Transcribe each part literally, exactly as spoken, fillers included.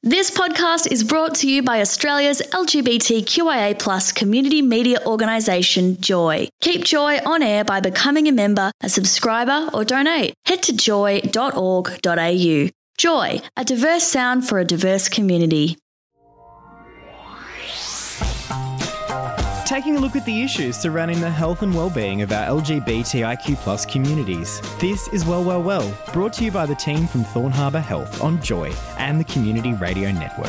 This podcast is brought to you by Australia's L G B T Q I A plus community media organisation, Joy. Keep Joy on air by becoming a member, a subscriber or donate. Head to joy dot org dot a u. Joy, a diverse sound for a diverse community. Taking a look at the issues surrounding the health and well-being of our L G B T I Q plus communities. This is Well Well Well, brought to you by the team from Thorn Harbour Health on Joy and the Community Radio Network.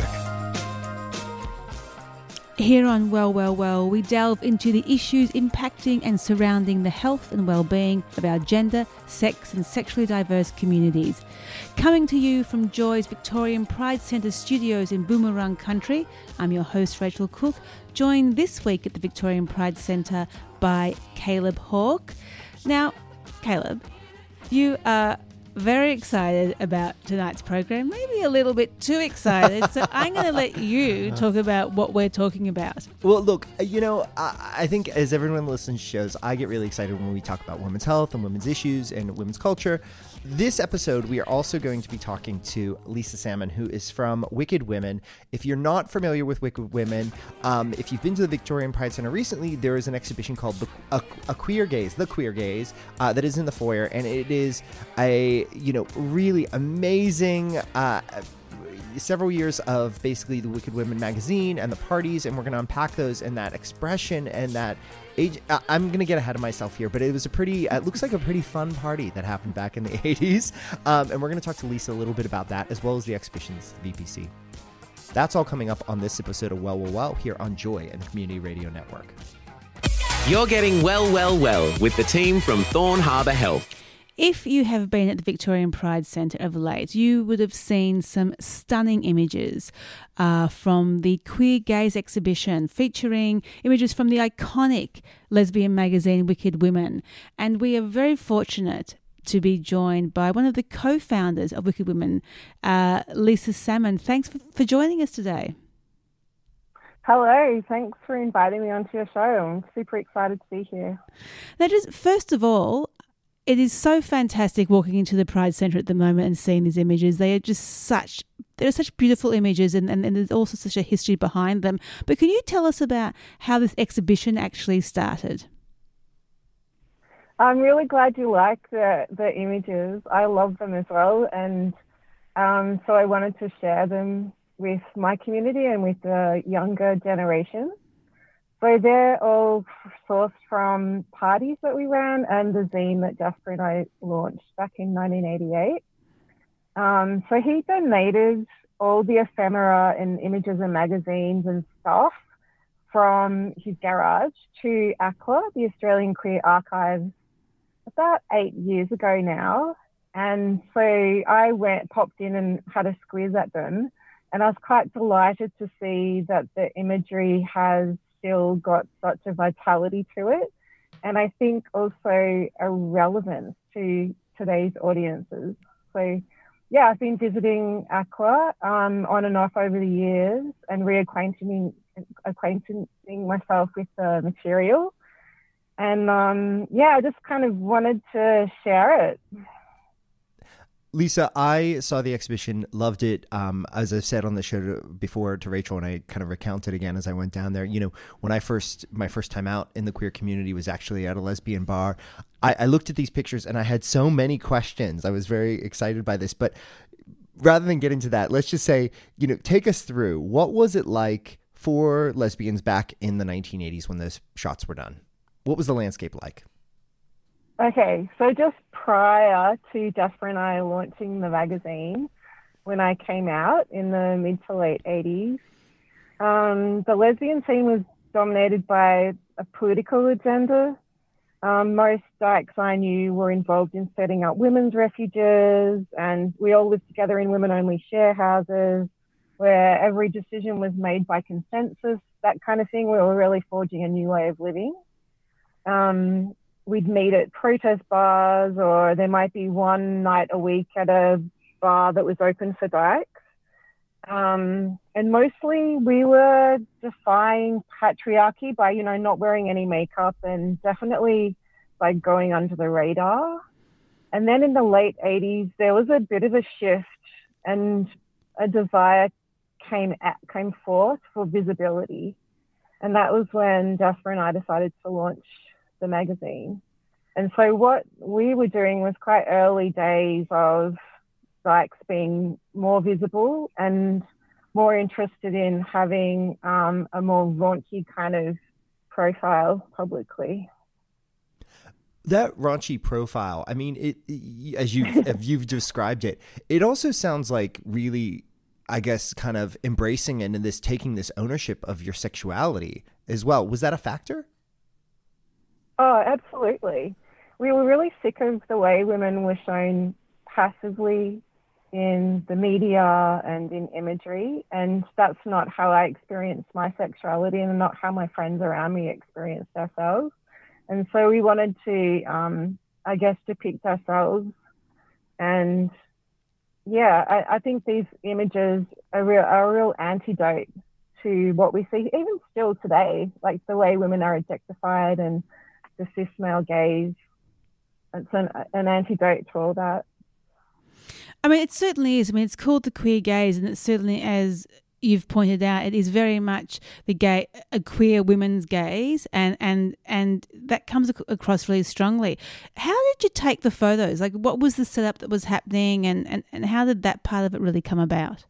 Here on Well Well Well, we delve into the issues impacting and surrounding the health and well-being of our gender, sex and sexually diverse communities. Coming to you from Joy's Victorian Pride Centre studios in Boomerang Country, I'm your host Rachel Cook, joined this week at the Victorian Pride Centre by Caleb Hawke. Now, Caleb, you are very excited about tonight's program, maybe a little bit too excited. So I'm going to let you talk about what we're talking about. Well, look, you know, I, I think as everyone listens to shows, I get really excited when we talk about women's health and women's issues and women's culture. This episode, we are also going to be talking to Lisa Salmon, who is from Wicked Women. If you're not familiar with Wicked Women, um, if you've been to the Victorian Pride Centre recently, there is an exhibition called the, a, a Queer Gaze, The Queer Gaze, uh, that is in the foyer, and it is a, you know, really amazing uh, several years of basically the Wicked Women magazine and the parties, and we're going to unpack those and that expression and that age. uh, I'm going to get ahead of myself here, but it was a pretty, uh, it looks like a pretty fun party that happened back in the eighties, um, and we're going to talk to Lisa a little bit about that, as well as the exhibitions at the V P C. That's all coming up on this episode of Well Well Well here on Joy and the Community Radio Network. You're getting Well Well Well with the team from Thorn Harbour Health. If you have been at the Victorian Pride Centre of late, you would have seen some stunning images uh, from the Queer Gaze exhibition featuring images from the iconic lesbian magazine Wicked Women. And we are very fortunate to be joined by one of the co-founders of Wicked Women, uh, Lisa Salmon. Thanks for, for joining us today. Hello, thanks for inviting me onto your show. I'm super excited to be here. Now, just first of all, it is so fantastic walking into the Pride Centre at the moment and seeing these images. They are just such, they're such beautiful images, and, and, and there's also such a history behind them. But can you tell us about how this exhibition actually started? I'm really glad you like the, the images. I love them as well. And um, so I wanted to share them with my community and with the younger generation. So they're all sourced from parties that we ran and the zine that Jasper and I launched back in nineteen eighty-eight. Um, so he donated all the ephemera and images and magazines and stuff from his garage to A C L A, the Australian Queer Archives, about eight years ago now. And so I went, popped in and had a squiz at them. And I was quite delighted to see that the imagery has still got such a vitality to it, and I think also a relevance to today's audiences. So yeah, I've been visiting A C L A um, on and off over the years and reacquainting acquainting myself with the material, and um, yeah, I just kind of wanted to share it. Lisa, I saw the exhibition, loved it. Um, as I said on the show before to Rachel, and I kind of recounted again as I went down there, you know, when I first, my first time out in the queer community was actually at a lesbian bar. I, I looked at these pictures and I had so many questions. I was very excited by this, but rather than get into that, let's just say, you know, take us through, what was it like for lesbians back in the nineteen eighties when those shots were done? What was the landscape like? Okay, so just prior to Jasper and I launching the magazine, when I came out in the mid to late eighties, um, the lesbian scene was dominated by a political agenda. Um, most dykes I knew were involved in setting up women's refuges, and we all lived together in women-only share houses where every decision was made by consensus, that kind of thing. We were really forging a new way of living. Um, We'd meet at protest bars, or there might be one night a week at a bar that was open for dykes. Um, and mostly we were defying patriarchy by, you know, not wearing any makeup and definitely by going under the radar. And then in the late eighties, there was a bit of a shift and a desire came at, came forth for visibility. And that was when Jasper and I decided to launch the magazine. And so what we were doing was quite early days of dykes being more visible and more interested in having um, a more raunchy kind of profile publicly. That raunchy profile, I mean, it, it as you've, as you've described it, it also sounds like really, I guess, kind of embracing and this taking this ownership of your sexuality as well. Was that a factor? Oh, absolutely. We were really sick of the way women were shown passively in the media and in imagery, and that's not how I experienced my sexuality and not how my friends around me experienced ourselves. And so we wanted to, um, I guess, depict ourselves. And yeah, I, I think these images are, real, are a real antidote to what we see, even still today, like the way women are objectified and the cis male gaze. It's an, an antidote to all that. I mean, it certainly is. I mean, it's called the queer gaze, and it certainly, as you've pointed out, it is very much the gay, a queer women's gaze, and and and that comes ac- across really strongly. How did you take the photos? Like, what was the setup that was happening, and, and, and how did that part of it really come about?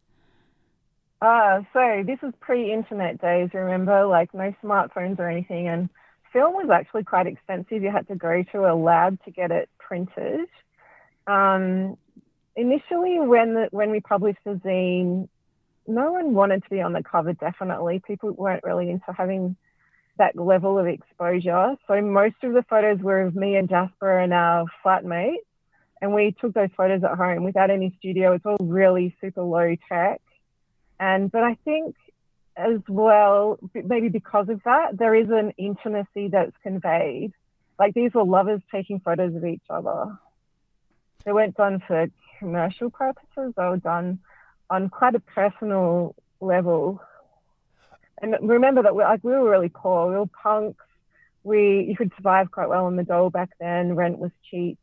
Uh, so this is pre-internet days, remember, like no smartphones or anything, and film was actually quite expensive. You had to go to a lab to get it printed. Um, initially, when the, when we published the zine, no one wanted to be on the cover, definitely. People weren't really into having that level of exposure. So most of the photos were of me and Jasper and our flatmates, and we took those photos at home without any studio. It's all really super low tech. And but I think as well, maybe because of that, there is an intimacy that's conveyed. Like these were lovers taking photos of each other. They weren't done for commercial purposes. They were done on quite a personal level. And remember that we, like, we were really poor. We were punks. We you could survive quite well in the dole back then. Rent was cheap.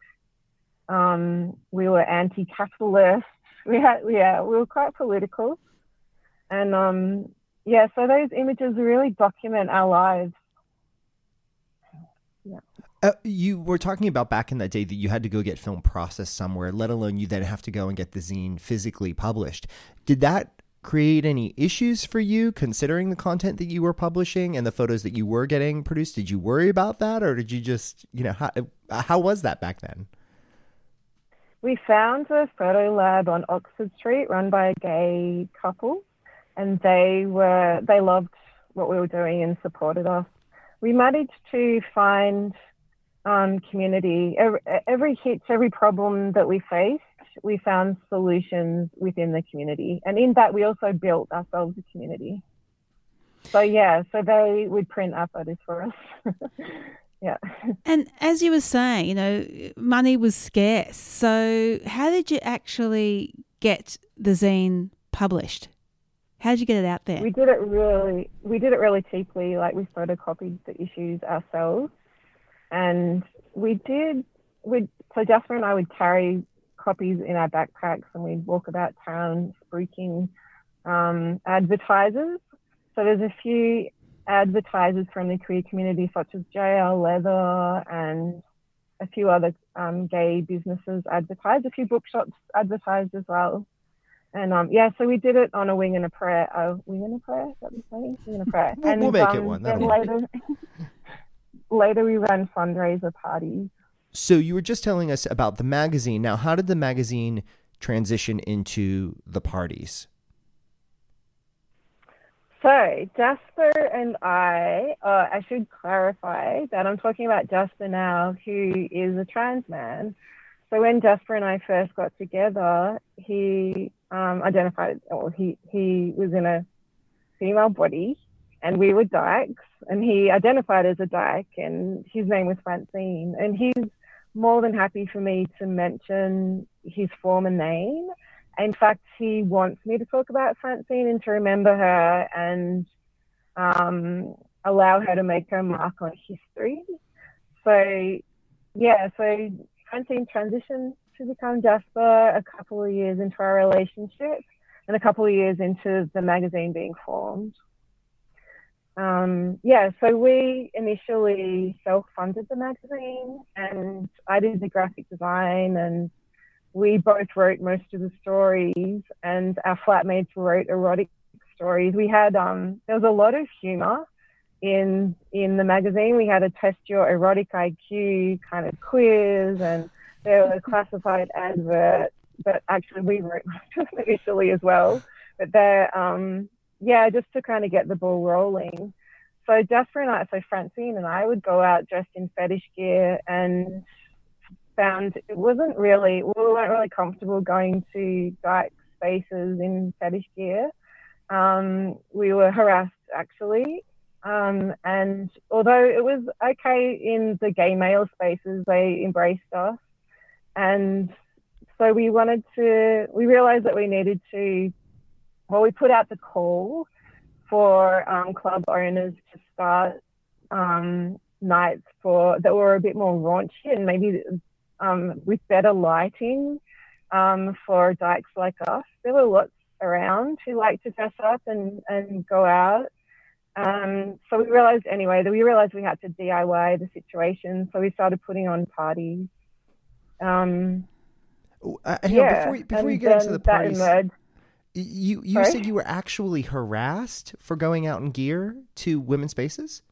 Um, we were anti-capitalist. We had yeah, we were quite political. And um, yeah, so those images really document our lives. Yeah. Uh, you were talking about back in that day that you had to go get film processed somewhere, let alone you then have to go and get the zine physically published. Did that create any issues for you considering the content that you were publishing and the photos that you were getting produced? Did you worry about that, or did you just, you know, how, how was that back then? We found a photo lab on Oxford Street run by a gay couple, and they were they loved what we were doing and supported us. We managed to find um, community. Every, every hitch, every problem that we faced, we found solutions within the community. And in that, we also built ourselves a community. So, yeah, so they would print our photos for us. Yeah. And as you were saying, you know, money was scarce. So how did you actually get the zine published? How did you get it out there? We did it really, we did it really cheaply. Like we photocopied the issues ourselves, and we did. We so Jasper and I would carry copies in our backpacks, and we'd walk about town spruiking um, advertisers. So there's a few advertisers from the queer community, such as J L Leather and a few other um, gay businesses advertised. A few bookshops advertised as well. And um, yeah, so we did it on a wing and a prayer. A wing and a prayer, is that what you're saying? Wing and a prayer. We'll, and we'll make um, it one. Then That'll later, later we ran fundraiser parties. So you were just telling us about the magazine. Now, how did the magazine transition into the parties? So Jasper and I, uh, I should clarify that I'm talking about Jasper now, who is a trans man. So when Jasper and I first got together, he um, identified, or he, he was in a female body, and we were dykes, and he identified as a dyke, and his name was Francine. And he's more than happy for me to mention his former name. In fact, he wants me to talk about Francine and to remember her and um, allow her to make her mark on history. So, yeah, so Francine transitioned to become Jasper a couple of years into our relationship. and a couple of years into the magazine being formed. Um, yeah, so we initially self-funded the magazine, and I did the graphic design, and we both wrote most of the stories, and our flatmates wrote erotic stories. We had, um, there was a lot of humor in in the magazine. We had a test your erotic I Q kind of quiz, and there was a classified advert, but actually we wrote most of them initially as well. But they're, um, yeah, just to kind of get the ball rolling. So Jasper and I, so Francine and I would go out dressed in fetish gear, and found it wasn't really, we weren't really comfortable going to dyke spaces in fetish gear. Um, we were harassed actually. Um, and although it was okay in the gay male spaces, they embraced us. And so we wanted to, we realized that we needed to, well, we put out the call for um, club owners to start um, nights for that were a bit more raunchy and maybe um, with better lighting um, for dykes like us. There were lots around who liked to dress up and, and go out. Um, so we realized anyway that we realized we had to D I Y the situation. So we started putting on parties. Um, uh, hang yeah, on, before, you- before you get into the parties, you you Sorry? said you were actually harassed for going out in gear to women's spaces?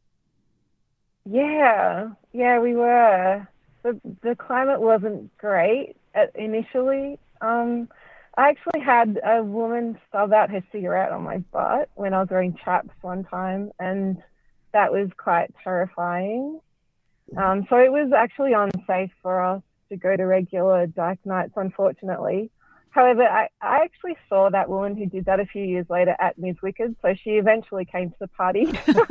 Yeah, yeah, we were. The the climate wasn't great at, initially. Um, I actually had a woman stub out her cigarette on my butt when I was wearing chaps one time, and that was quite terrifying. Um, so it was actually unsafe for us to go to regular dyke nights, unfortunately. However, I, I actually saw that woman who did that a few years later at Miz Wicked, so she eventually came to the party.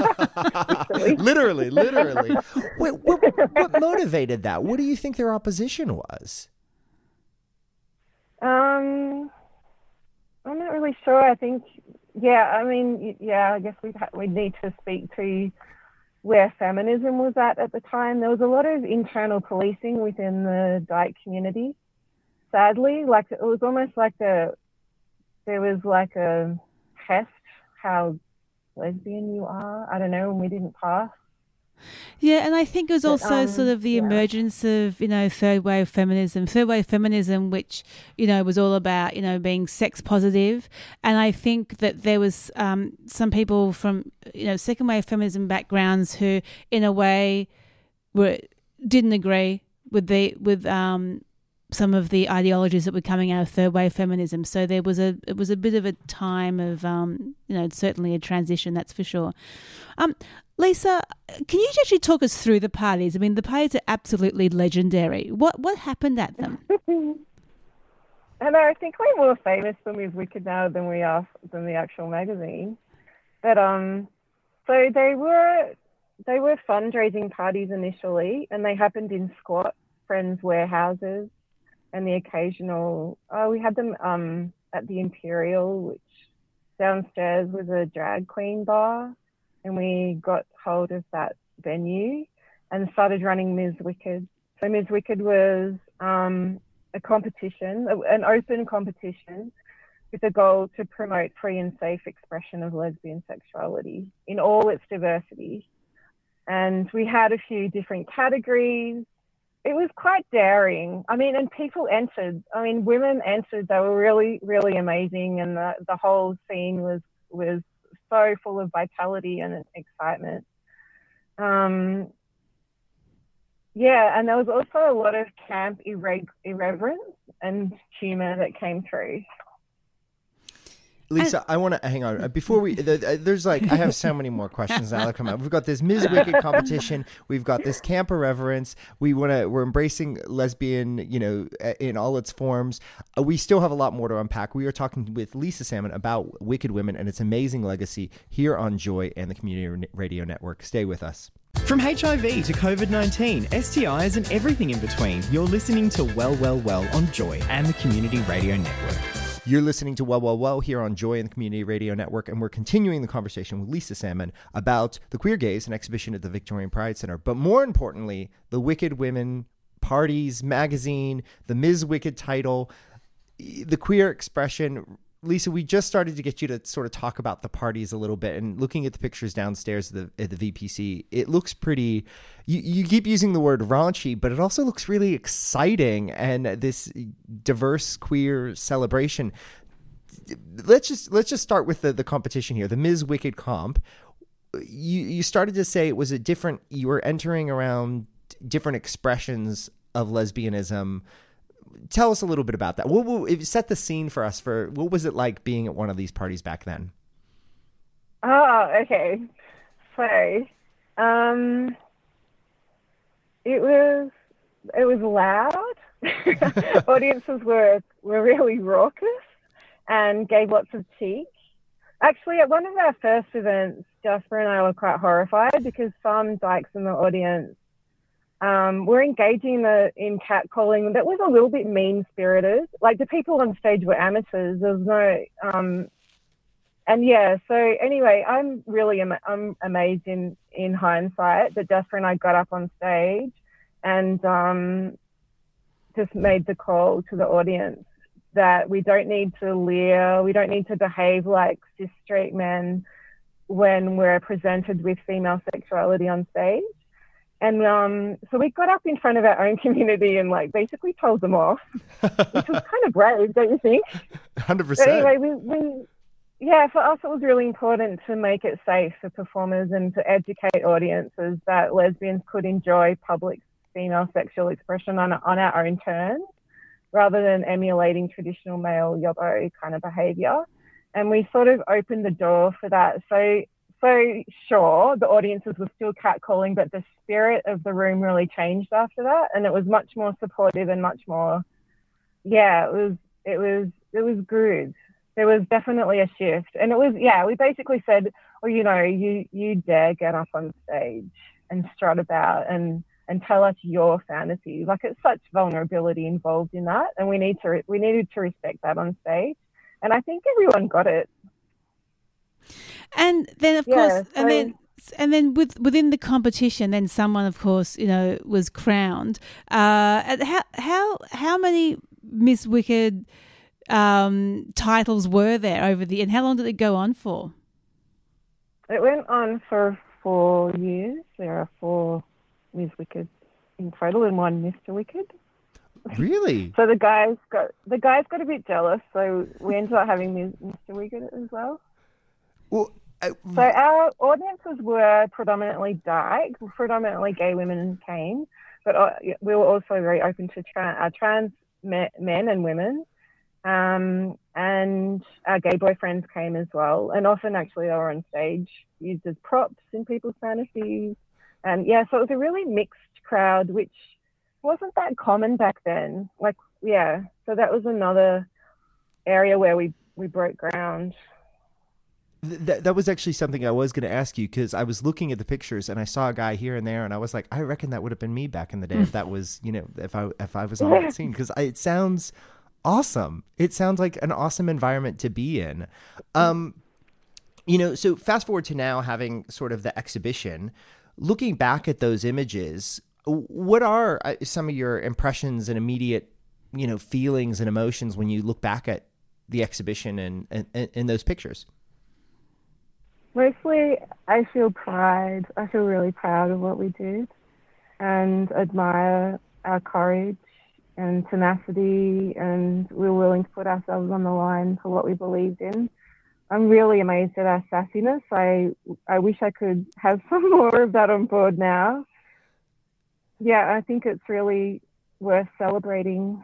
literally, literally. Wait, what, what motivated that? What do you think their opposition was? Um, I'm not really sure. I think, yeah, I mean, yeah, I guess we'd, ha- we'd need to speak to where feminism was at at the time. There was a lot of internal policing within the dyke community. Sadly, like it was almost like a, there was like a test how lesbian you are. I don't know, and we didn't pass. Yeah, and I think it was also But, um, sort of the yeah. emergence of, you know, third wave feminism, third wave feminism, which, you know, was all about, you know, being sex positive. And I think that there was um, some people from, you know, second wave feminism backgrounds who, in a way, were didn't agree with the with um, some of the ideologies that were coming out of third wave feminism. So there was a it was a bit of a time of, um, you know, certainly a transition, that's for sure. Um, Lisa, can you actually talk us through the parties? I mean, the parties are absolutely legendary. What what happened at them? And I think we're more famous than Miz Wicked now than we are than the actual magazine. But um, so they were they were fundraising parties initially, and they happened in squat friends' warehouses, and the occasional. Oh, we had them um at the Imperial, which downstairs was a drag queen bar. And we got hold of that venue and started running Miz Wicked. So Miz Wicked was um, a competition, an open competition with a goal to promote free and safe expression of lesbian sexuality in all its diversity. And we had a few different categories. It was quite daring. I mean, and people entered. I mean, women entered. They were really, really amazing. And the, the whole scene was was so full of vitality and excitement. Um, yeah, and there was also a lot of camp irre- irreverence and humour that came through. Lisa, I want to hang on before we. The, there's like I have so many more questions now that come up. We've got this Miz Wicked competition. We've got this camp irreverence. We want to. We're embracing lesbian, you know, in all its forms. Uh, we still have a lot more to unpack. We are talking with Lisa Salmon about Wicked Women and its amazing legacy here on Joy and the Community Radio Network. Stay with us. From H I V to COVID nineteen, S T Is and everything in between, you're listening to Well, Well, Well on Joy and the Community Radio Network. You're listening to Well, Well, Well here on Joy and the Community Radio Network, and we're continuing the conversation with Lisa Salmon about the Queer Gays, an exhibition at the Victorian Pride Center. But more importantly, the Wicked Women Parties magazine, the Miz Wicked title, the queer expression. Lisa, we just started to get you to sort of talk about the parties a little bit, and looking at the pictures downstairs at the, at the V P C, it looks pretty, you, you keep using the word raunchy, but it also looks really exciting, and this diverse queer celebration. Let's just let's just start with the, the competition here, the Miz Wicked comp. You you started to say it was a different, you were entering around different expressions of lesbianism. Tell us a little bit about that. What, what set the scene for us for what was it like being at one of these parties back then? Oh, okay. So, um, it was it was loud. Audiences were were really raucous and gave lots of cheek. Actually, at one of our first events, Jasper and I were quite horrified because some dykes in the audience Um, we're engaging the, in catcalling that was a little bit mean-spirited. Like, the people on stage were amateurs. There was no, um, and yeah. So anyway, I'm really am- I'm amazed in in hindsight that Jasper and I got up on stage and um, just made the call to the audience that we don't need to leer, we don't need to behave like cis straight men when we're presented with female sexuality on stage. And um, so we got up in front of our own community and like basically told them off, which was kind of brave, don't you think? one hundred percent. But anyway, we, we, yeah, for us it was really important to make it safe for performers and to educate audiences that lesbians could enjoy public female sexual expression on, on our own terms, rather than emulating traditional male yobbo kind of behaviour. And we sort of opened the door for that. So So sure, the audiences were still catcalling, but the spirit of the room really changed after that, and it was much more supportive and much more, yeah, it was, it was, it was good. There was definitely a shift, and it was, yeah, we basically said, well, you know, you you dare get up on stage and strut about and and tell us your fantasies. Like, it's such vulnerability involved in that, and we need to we needed to respect that on stage, and I think everyone got it. And then, of Yeah, course, so- and then and then with within the competition, then someone, of course, you know, was crowned. Uh, and how how how many Miss Wicked um, titles were there over the, and how long did it go on for? It went on for four years. There are four Miss Wicked in total and one Mister Wicked. Really? So the guys got the guys got a bit jealous, so we ended up having Mister Wicked as well. Well, I, So our audiences were predominantly dyke, predominantly gay women came, but uh, we were also very open to tra- uh, trans me- men and women, um, and our gay boyfriends came as well. And often, actually, they were on stage used as props in people's fantasies. And yeah, so it was a really mixed crowd, which wasn't that common back then. Like, yeah, so that was another area where we, we broke ground. That that was actually something I was going to ask you, because I was looking at the pictures and I saw a guy here and there, and I was like, I reckon that would have been me back in the day if that was, you know, if I if I was on that scene, because it sounds awesome. It sounds like an awesome environment to be in. Um, you know, so fast forward to now having sort of the exhibition, looking back at those images, what are some of your impressions and immediate, you know, feelings and emotions when you look back at the exhibition and and, and those pictures? Mostly, I feel pride. I feel really proud of what we did and admire our courage and tenacity, and we were willing to put ourselves on the line for what we believed in. I'm really amazed at our sassiness. I, I wish I could have some more of that on board now. Yeah, I think it's really worth celebrating.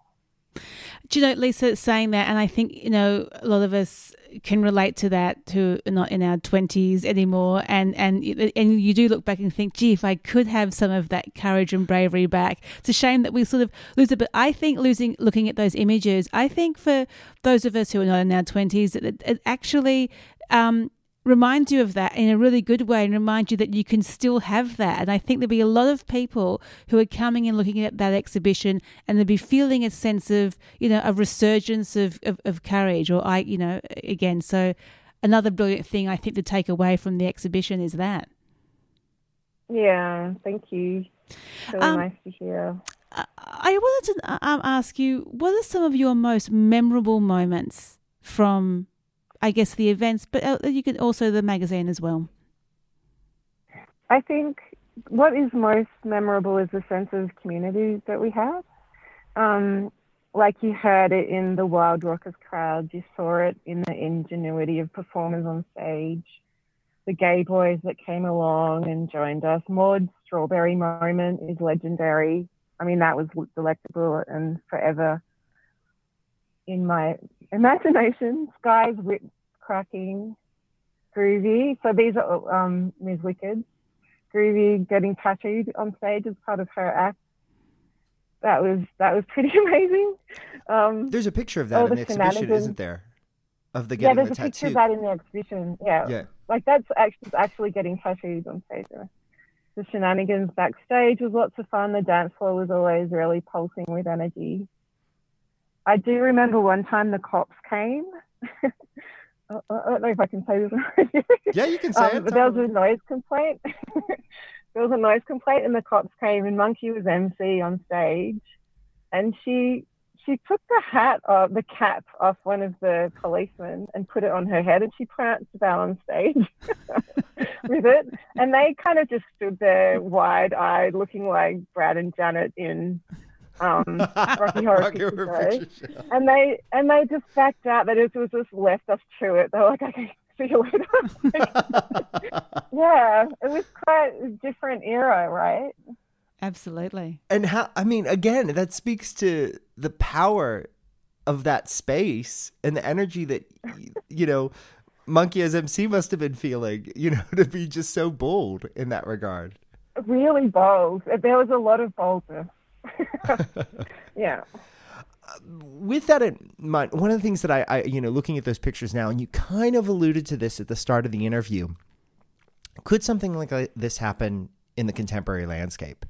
Do you know, Lisa, saying that, and I think, you know, a lot of us can relate to that, who are not in our twenties anymore, and, and and you do look back and think, gee, if I could have some of that courage and bravery back. It's a shame that we sort of lose it, but I think losing, looking at those images, I think for those of us who are not in our twenties, it, it actually um, reminds you of that in a really good way, and reminds you that you can still have that. And I think there'll be a lot of people who are coming and looking at that exhibition, and they'll be feeling a sense of, you know, a resurgence of, of, of courage, or I, you know, again. So another brilliant thing I think to take away from the exhibition is that. Yeah, thank you. Really Um, nice to hear. I wanted to um, ask you, what are some of your most memorable moments from, I guess, the events, but uh, you can also the magazine as well? I think what is most memorable is the sense of community that we have. Um, like you heard it in the wild raucous crowds, you saw it in the ingenuity of performers on stage, the gay boys that came along and joined us. Maud's strawberry moment is legendary. I mean, that was delectable and forever in my imagination. Sky's whip cracking, Groovy. So these are um, Miz Wicked. Groovy getting tattooed on stage as part of her act. That was that was pretty amazing. Um, There's a picture of that in the exhibition, isn't there? Of the yeah, getting there's the a tattoo. picture of that in the exhibition. Yeah, Yeah. like that's actually actually getting tattooed on stage. The shenanigans backstage was lots of fun. The dance floor was always really pulsing with energy. I do remember one time the cops came. I don't know if I can say this. Yeah, you can say um, it. But there was a noise complaint. There was a noise complaint and the cops came and Monkey was M C on stage and she she took the hat off, the cap off one of the policemen and put it on her head and she pranced about on stage with it. And they kind of just stood there wide-eyed looking like Brad and Janet in um, Rocky Horror Rocky Picture Horror Show. Picture Show. And they, and they just backed out. That it was just left us to it. They were like, okay, see you later. Yeah, it was quite a different era, right? Absolutely. And how, I mean, again, that speaks to the power of that space and the energy that, you know, Monkey as M C must have been feeling, you know, to be just so bold in that regard. Really bold. There was a lot of boldness. Yeah. With that in mind, one of the things that I, I, you know, looking at those pictures now, and you kind of alluded to this at the start of the interview, could something like this happen in the contemporary landscape?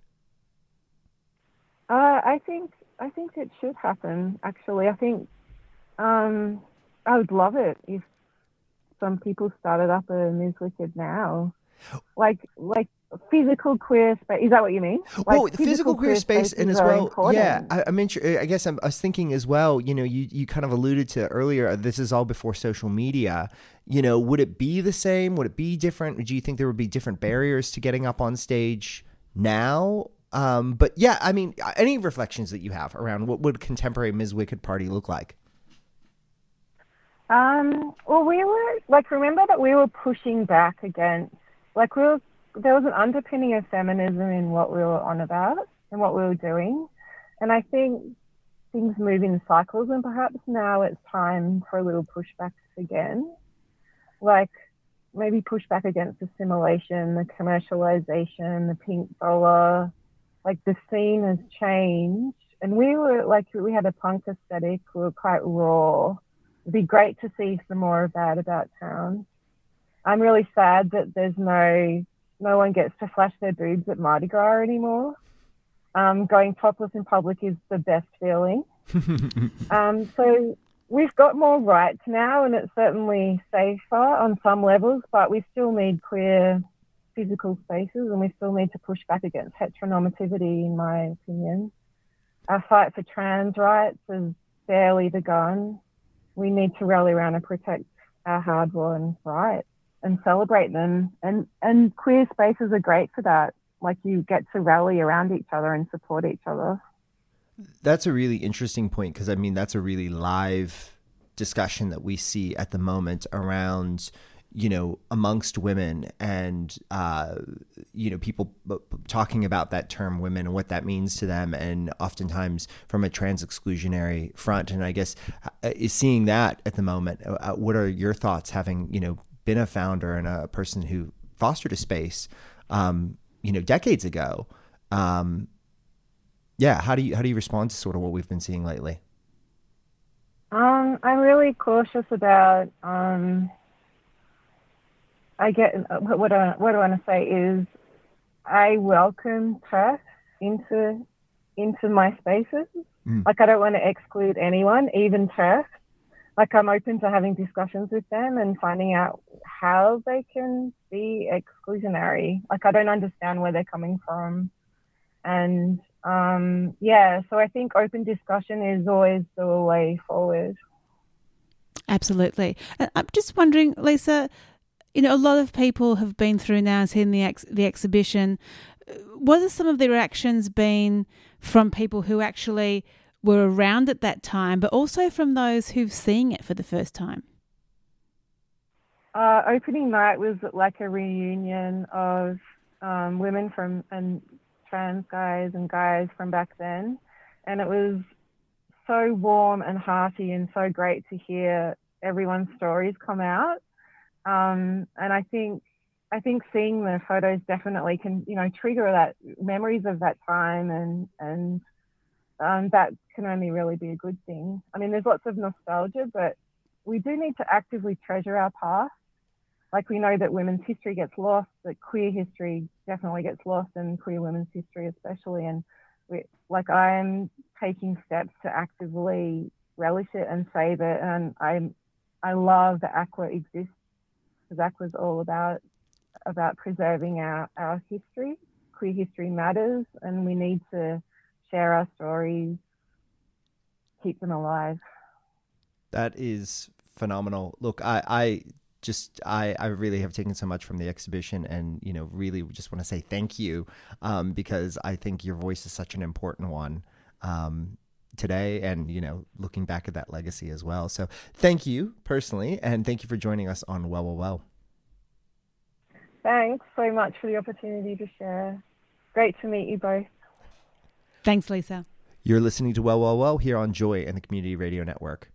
Uh, I think I think it should happen. Actually, I think um, I would love it if some people started up a Miz Wicked now, like like physical queer space. Is that what you mean? Like well, physical, physical queer space, and as well, important. yeah. I, I mean, I guess I'm, I was thinking as well. You know, you you kind of alluded to earlier. This is all before social media. You know, would it be the same? Would it be different? Do you think there would be different barriers to getting up on stage now? Um, but yeah, I mean, any reflections that you have around what would contemporary Miz Wicked party look like? Um, well, we were like, remember that we were pushing back against, like, we were, there was an underpinning of feminism in what we were on about and what we were doing. And I think things move in cycles, and perhaps now it's time for a little pushback again. Like, maybe push back against assimilation, the commercialization, the pink dollar. Like, the scene has changed. And we were, like, we had a punk aesthetic. We were quite raw. It'd be great to see some more of that about town. I'm really sad that there's no, no one gets to flash their boobs at Mardi Gras anymore. Um, going topless in public is the best feeling. um, so we've got more rights now, and it's certainly safer on some levels, but we still need queer physical spaces, and we still need to push back against heteronormativity, in my opinion. Our fight for trans rights has barely begun. We need to rally around and protect our hard-won rights and celebrate them. And, and queer spaces are great for that. Like, you get to rally around each other and support each other. That's a really interesting point, because, I mean, that's a really live discussion that we see at the moment around, you know, amongst women and, uh, you know, people talking about that term women and what that means to them, and oftentimes from a trans exclusionary front. And I guess is seeing that at the moment, uh, what are your thoughts, having, you know, been a founder and a person who fostered a space, um, you know, decades ago? Um, yeah. How do you, how do you respond to sort of what we've been seeing lately? Um, I'm really cautious about, um, I get what I what I want to say is I welcome TERF into into my spaces. Mm. Like, I don't want to exclude anyone, even TERF. Like, I'm open to having discussions with them and finding out how they can be exclusionary. Like, I don't understand where they're coming from, and um, yeah. So I think open discussion is always the way forward. Absolutely. And I'm just wondering, Lisa, you know, a lot of people have been through now and seen the ex- the exhibition. What have some of the reactions been from people who actually were around at that time, but also from those who've seen it for the first time? Uh, opening night was like a reunion of um, women from and trans guys and guys from back then, and it was so warm and hearty and so great to hear everyone's stories come out. Um, and I think I think seeing the photos definitely can, you know, trigger that memories of that time, and and um, that can only really be a good thing. I mean, there's lots of nostalgia, but we do need to actively treasure our past. Like, we know that women's history gets lost, that queer history definitely gets lost, and queer women's history especially. And we, like, I'm taking steps to actively relish it and save it. And I I love that Aqua exists, because Aqua is all about about preserving our, our history. Queer history matters, and we need to share our stories, keep them alive. That is phenomenal. Look, I, I just, I, I really have taken so much from the exhibition, and, you know, really just want to say thank you, um, because I think your voice is such an important one um, today, and, you know, looking back at that legacy as well. So thank you personally, and thank you for joining us on Well, Well, Well. Thanks so much for the opportunity to share. Great to meet you both. Thanks, Lisa. You're listening to Well, Well, Well here on Joy and the Community Radio Network.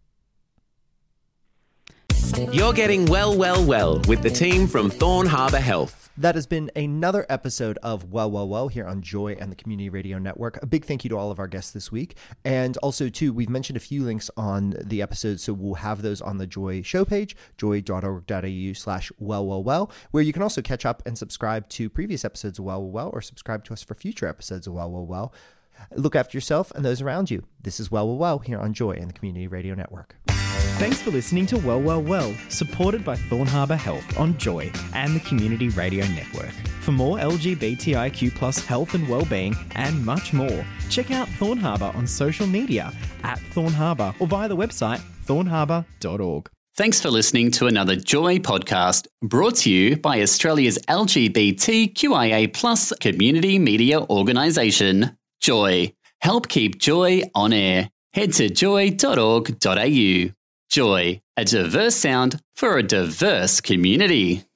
You're getting well, well, well with the team from Thorn Harbour Health. That has been another episode of Well, Well, Well here on Joy and the Community Radio Network. A big thank you to all of our guests this week. And also, too, we've mentioned a few links on the episode, so we'll have those on the Joy show page, joy.org.au slash well, well, well, where you can also catch up and subscribe to previous episodes of Well, Well, Well, or subscribe to us for future episodes of Well, Well, Well. Look after yourself and those around you. This is Well, Well, Well here on Joy and the Community Radio Network. Thanks for listening to Well, Well, Well, supported by Thorn Harbour Health on Joy and the Community Radio Network. For more L G B T I Q plus health and wellbeing and much more, check out Thorn Harbour on social media at Thorn Harbour or via the website thorn harbour dot org. Thanks for listening to another Joy podcast, brought to you by Australia's L G B T Q I A plus community media organisation, Joy. Help keep Joy on air. Head to joy dot org dot a u. Joy, a diverse sound for a diverse community.